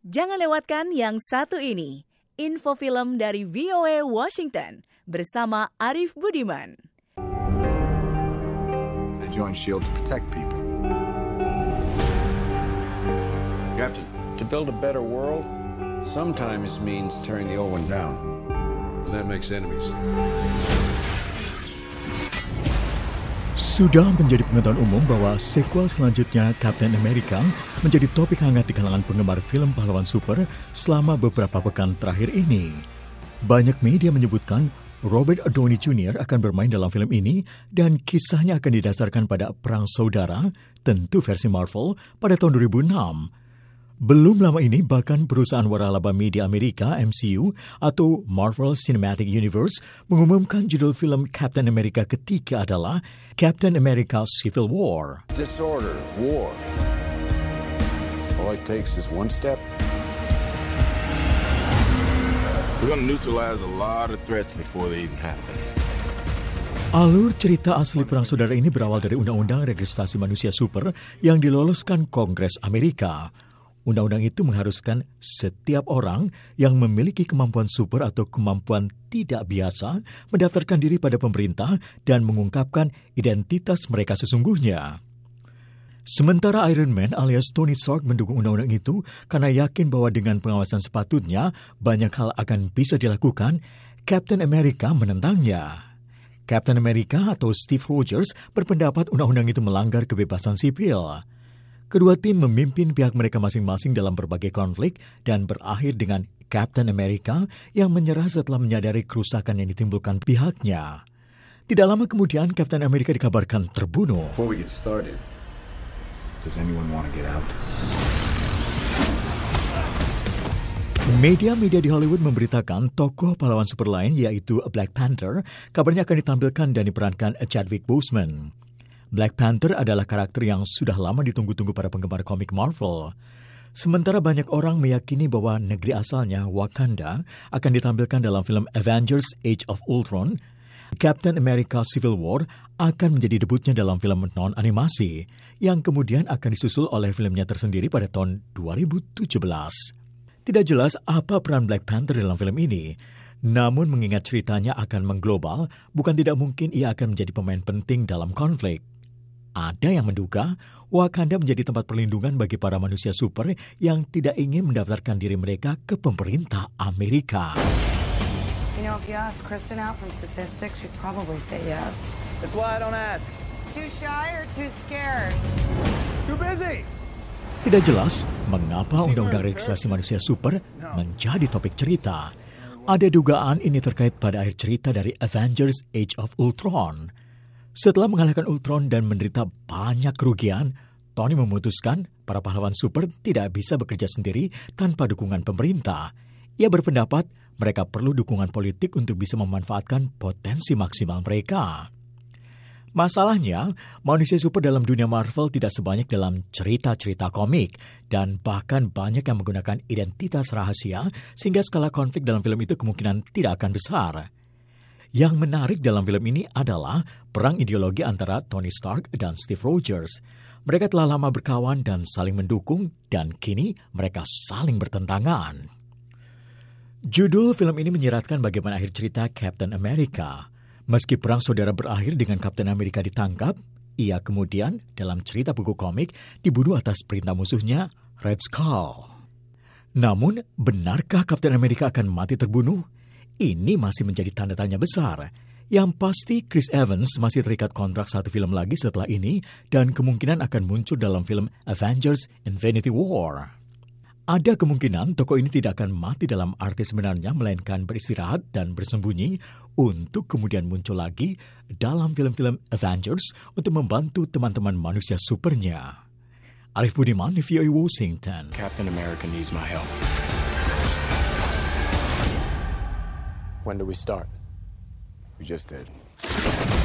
Jangan lewatkan yang satu ini, info film dari VOA Washington bersama Arif Budiman. They join SHIELD to protect people. Captain, to build a better world, sometimes means tearing the old one down. And that makes enemies. Sudah menjadi pengetahuan umum bahwa sequel selanjutnya Captain America menjadi topik hangat di kalangan penggemar film pahlawan super selama beberapa pekan terakhir ini. Banyak media menyebutkan Robert Downey Jr. akan bermain dalam film ini dan kisahnya akan didasarkan pada perang saudara, tentu versi Marvel, pada tahun 2006. Belum lama ini, bahkan perusahaan waralaba media Amerika, MCU, atau Marvel Cinematic Universe, mengumumkan judul film Captain America ketiga adalah Captain America Civil War. Disorder, war. All it takes is one step. We're going to neutralize a lot of threats before they even happen. Alur cerita asli perang saudara ini berawal dari Undang-Undang Registrasi Manusia Super yang diloloskan Kongres Amerika. Undang-undang itu mengharuskan setiap orang yang memiliki kemampuan super atau kemampuan tidak biasa mendaftarkan diri pada pemerintah dan mengungkapkan identitas mereka sesungguhnya. Sementara Iron Man alias Tony Stark mendukung undang-undang itu karena yakin bahwa dengan pengawasan sepatutnya banyak hal akan bisa dilakukan, Captain America menentangnya. Captain America atau Steve Rogers berpendapat undang-undang itu melanggar kebebasan sipil. Kedua tim memimpin pihak mereka masing-masing dalam berbagai konflik dan berakhir dengan Captain America yang menyerah setelah menyadari kerusakan yang ditimbulkan pihaknya. Tidak lama kemudian Captain America dikabarkan terbunuh. Before we get started, does anyone want to get out? Media-media di Hollywood memberitakan tokoh pahlawan super lain yaitu Black Panther kabarnya akan ditampilkan dan diperankan Chadwick Boseman. Black Panther adalah karakter yang sudah lama ditunggu-tunggu para penggemar komik Marvel. Sementara banyak orang meyakini bahwa negeri asalnya, Wakanda, akan ditampilkan dalam film Avengers Age of Ultron, Captain America Civil War akan menjadi debutnya dalam film non-animasi, yang kemudian akan disusul oleh filmnya tersendiri pada tahun 2017. Tidak jelas apa peran Black Panther dalam film ini, namun mengingat ceritanya akan mengglobal, bukan tidak mungkin ia akan menjadi pemain penting dalam konflik. Ada yang menduga Wakanda menjadi tempat perlindungan bagi para manusia super yang tidak ingin mendaftarkan diri mereka ke pemerintah Amerika. You know, if you ask Kristen out from statistics, she'd probably say yes. That's why I don't ask. Too shy or too scared? Too busy. Tidak jelas mengapa Undang-Undang Registrasi Manusia Super menjadi topik cerita. Ada dugaan ini terkait pada akhir cerita dari Avengers Age of Ultron. Setelah mengalahkan Ultron dan menderita banyak kerugian, Tony memutuskan para pahlawan super tidak bisa bekerja sendiri tanpa dukungan pemerintah. Ia berpendapat mereka perlu dukungan politik untuk bisa memanfaatkan potensi maksimal mereka. Masalahnya, manusia super dalam dunia Marvel tidak sebanyak dalam cerita-cerita komik, dan bahkan banyak yang menggunakan identitas rahasia sehingga skala konflik dalam film itu kemungkinan tidak akan besar. Yang menarik dalam film ini adalah perang ideologi antara Tony Stark dan Steve Rogers. Mereka telah lama berkawan dan saling mendukung, dan kini mereka saling bertentangan. Judul film ini menyiratkan bagaimana akhir cerita Captain America. Meski perang saudara berakhir dengan Captain America ditangkap, ia kemudian dalam cerita buku komik dibunuh atas perintah musuhnya, Red Skull. Namun, benarkah Captain America akan mati terbunuh? Ini masih menjadi tanda tanya besar. Yang pasti Chris Evans masih terikat kontrak satu film lagi setelah ini dan kemungkinan akan muncul dalam film Avengers Infinity War. Ada kemungkinan tokoh ini tidak akan mati dalam arti sebenarnya, melainkan beristirahat dan bersembunyi untuk kemudian muncul lagi dalam film-film Avengers untuk membantu teman-teman manusia supernya. Arif Budiman, VOA Washington. Captain America needs my help. When do we start? We just did.